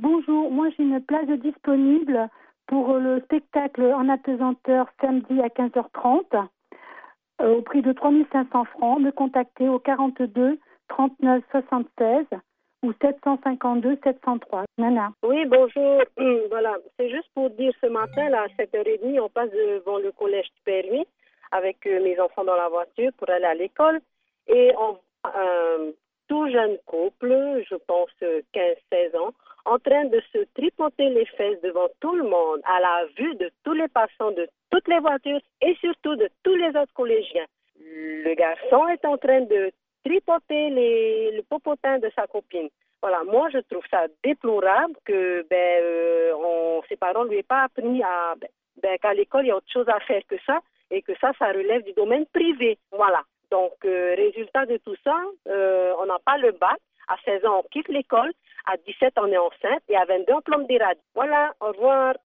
Bonjour, moi j'ai une place disponible pour le spectacle en apesanteur samedi à 15h30 au prix de 3500 francs. Me contacter au 42 39 76 ou 752 703. Nana. Oui, bonjour. Voilà, c'est juste pour dire ce matin, là, à 7h30, on passe devant le collège du Permis avec mes enfants dans la voiture pour aller à l'école. Et on voit un tout jeune couple, je pense 15-16 ans, en train de se tripoter les fesses devant tout le monde, à la vue de tous les passants, de toutes les voitures et surtout de tous les autres collégiens. Le garçon est en train de tripoter le popotin de sa copine. Voilà, moi je trouve ça déplorable que ses parents ne lui aient pas appris qu'à l'école il y a autre chose à faire que ça et que ça relève du domaine privé. Voilà. Donc, résultat de tout ça, on n'a pas le bac. À 16 ans, on quitte l'école. À 17, on est enceinte. Et à 22, on plombe des radios. Voilà, au revoir.